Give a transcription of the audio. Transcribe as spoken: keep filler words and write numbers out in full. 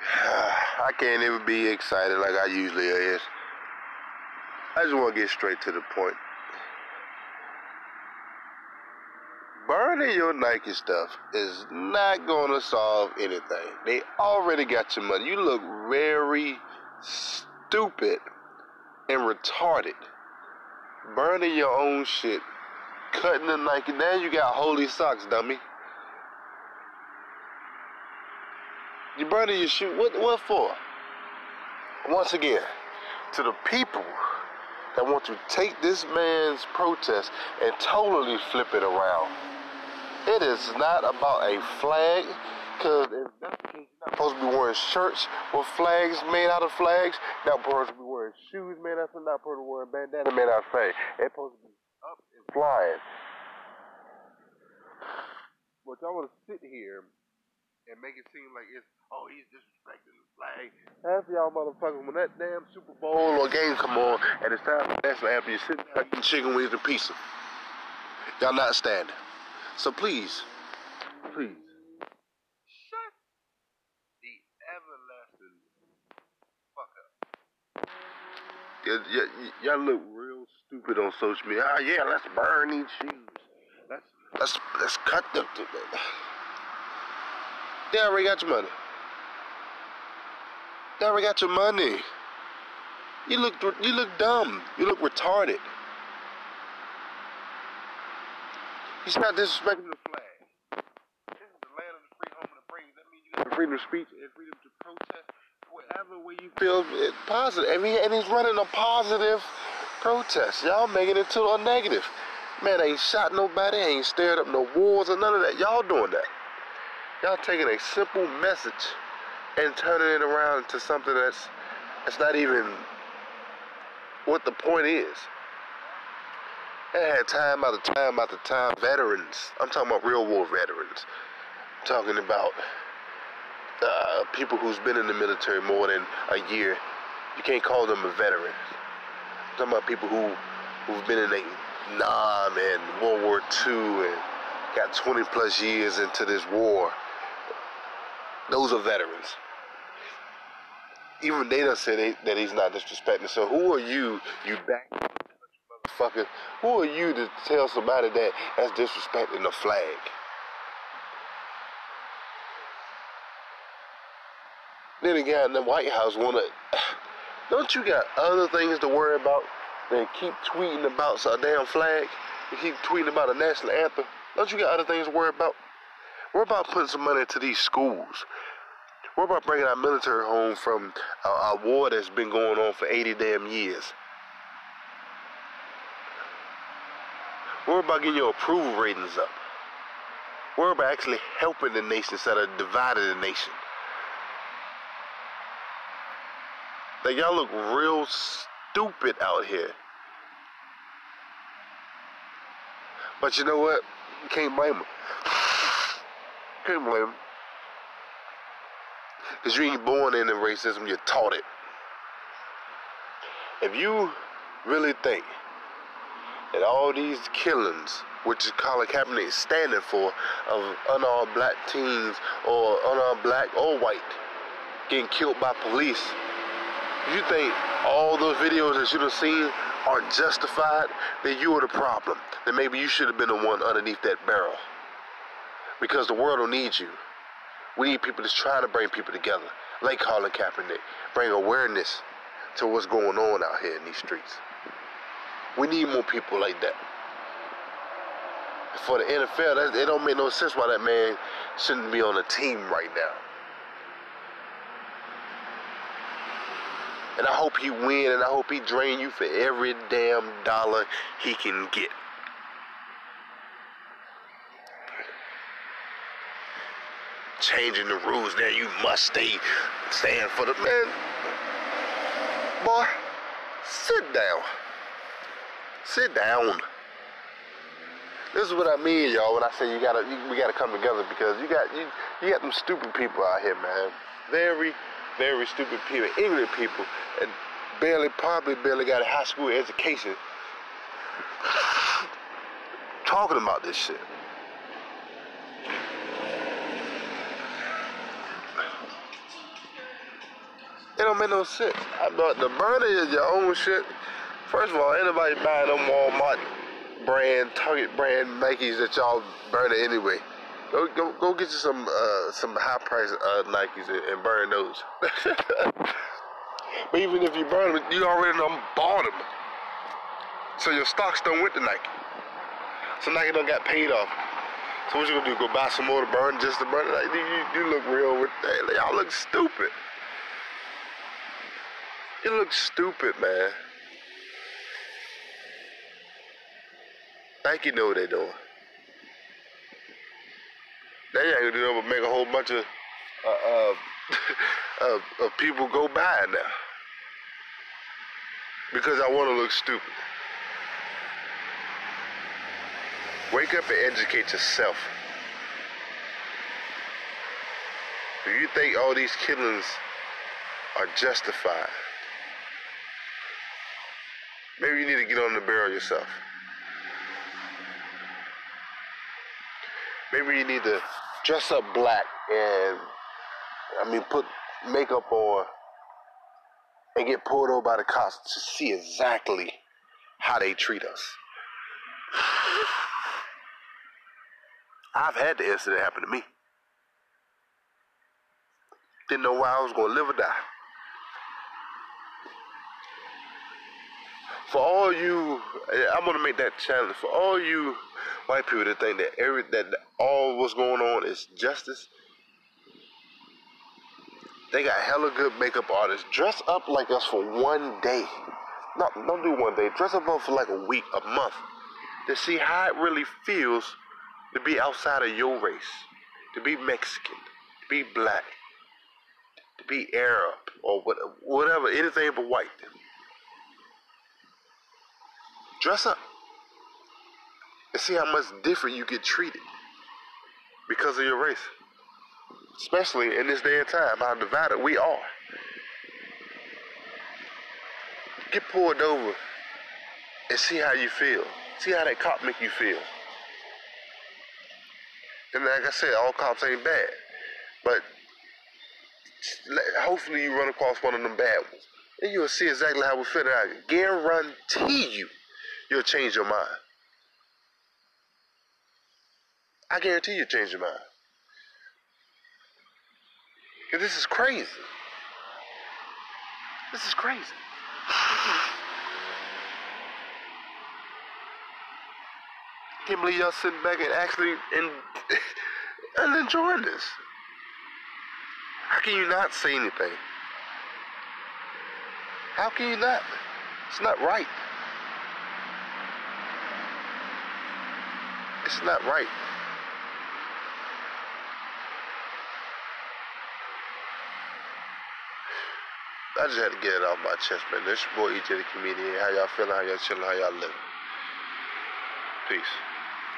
I can't even be excited like I usually is. I just want to get straight to the point. Burning your Nike stuff is not going to solve anything. They already got your money. You look very stupid and retarded. Burning your own shit. Cutting the Nike. Now you got holy socks, dummy. You burning your shoe. What, what for? Once again, to the people that want to take this man's protest and totally flip it around. It is not about a flag, because if that's the case, you're not supposed to be wearing shirts with flags made out of flags. You're not supposed to be wearing shoes made out of flags. Not supposed to be wearing bandana made out of flags. It's supposed to be up and flying. But y'all want to sit here and make it seem like it's, oh, he's disrespecting the flag. Half y'all motherfuckers, when that damn Super Bowl or game come on, and it's time for national anthem, you're sitting there eating chicken wings and pizza. Y'all not standing. So please, please, shut the everlasting fuck up. Y'all look real stupid on social media. Ah, yeah, let's burn these shoes. Let's let's let's cut them. They already got your money. They already got your money. You look you look dumb. You look retarded. He's not disrespecting the flag. This is the land of the free, home of the brave. That means you got freedom of speech and freedom to protest whatever way you feel it positive. I mean, and he's running a positive protest. Y'all making it to a negative. Man, ain't shot nobody, ain't stirred up no wars or none of that. Y'all doing that. Y'all taking a simple message and turning it around into something that's that's not even what the point is. They had time after time after time veterans. I'm talking about real war veterans. I'm talking about uh, people who's been in the military more than a year. You can't call them a veteran. I'm talking about people who who've been in the Nam and World War Two and got twenty plus years into this war. Those are veterans. Even they done said they, that he's not disrespecting. So who are you, you back motherfucker? Who are you to tell somebody that that's disrespecting the flag? Then the guy in the White House wanna. Don't you got other things to worry about than keep tweeting about a damn flag? You keep tweeting about a national anthem. Don't you got other things to worry about? We're about putting some money into these schools. We're about bringing our military home from a, a war that's been going on for eighty damn years. We're about getting your approval ratings up. We're about actually helping the nation instead of dividing the nation. Like, y'all look real stupid out here. But you know what? You can't blame them. Can't blame them. Because you ain't born into racism, you're taught it. If you really think that all these killings, which is Colin Kaepernick is standing for, of unarmed black teens or unarmed black or white getting killed by police, you think all those videos that you've seen are justified, then you are the problem. Then maybe you should have been the one underneath that barrel. Because the world don't need you. We need people that's trying to bring people together, like Colin Kaepernick, bring awareness to what's going on out here in these streets. We need more people like that. For the N F L, that, it don't make no sense why that man shouldn't be on a team right now. And I hope he win, and I hope he drain you for every damn dollar he can get. Changing the rules there, you must stay stand for the man. Boy, sit down. Sit down. This is what I mean, y'all, when I say you gotta you, we gotta come together, because you got you you got them stupid people out here, man. Very, very stupid people, ignorant people, and barely probably barely got a high school education talking about this shit. It don't make no sense. I bought the burner is your own shit. First of all, anybody buying them Walmart brand, Target brand Nikes that y'all burn it anyway. Go go go get you some uh, some high price uh, Nikes and, and burn those. But even if you burn them, you already done bought them. So your stocks done with the Nike. So Nike done got paid off. So what you gonna do? Go buy some more to burn just to burn it? Like, you, you look real with that. Like, y'all look stupid. You look stupid, man. Nike know what they doing. They ain't gonna do nothing but make a whole bunch of uh, uh, of, of people go by now. Because I want to look stupid. Wake up and educate yourself. Do you think all these killings are justified? Maybe you need to get on the barrel yourself. Maybe you need to dress up black and, I mean, put makeup on and get pulled over by the cops to see exactly how they treat us. I've had the incident happen to me. Didn't know why I was going to live or die. For all you, I'm going to make that challenge. For all you white people that think that every that all what's going on is justice, they got hella good makeup artists. Dress up like us for one day. No, don't do one day. Dress up for like a week, a month, to see how it really feels to be outside of your race, to be Mexican, to be black, to be Arab, or whatever, anything but white. Dress up and see how much different you get treated because of your race. Especially in this day and time, how divided we are. Get pulled over and see how you feel. See how that cop make you feel. And like I said, all cops ain't bad. But hopefully you run across one of them bad ones. And you'll see exactly how we feel. I guarantee you, you'll change your mind. I guarantee you'll change your mind. Because this is crazy. This is crazy. Can't believe y'all sitting back and actually in, and enjoying this. How can you not say anything? How can you not? It's not right. It's not right. I just had to get it off my chest, man. This your boy E J the Comedian. How y'all feeling? How y'all chilling? How y'all living? Peace.